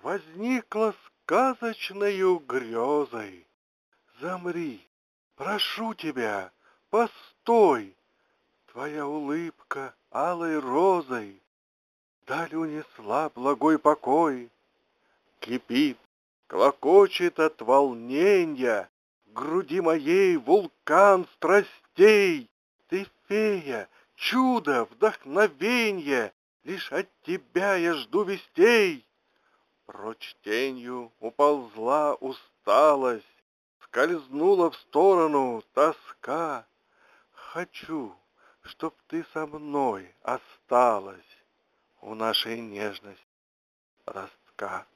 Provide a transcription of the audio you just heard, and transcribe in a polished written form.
возникла сказочною грезой. Замри, прошу тебя, постой, твоя улыбка алой розой даль унесла благой покой. Кипит, клокочет от волненья в груди моей вулкан страстей. Ты фея, чудо, вдохновенье, лишь от тебя я жду вестей. Прочь тенью уползла усталость, скользнула в сторону тоска. Хочу, чтоб ты со мной осталась, у нашей нежности ростка.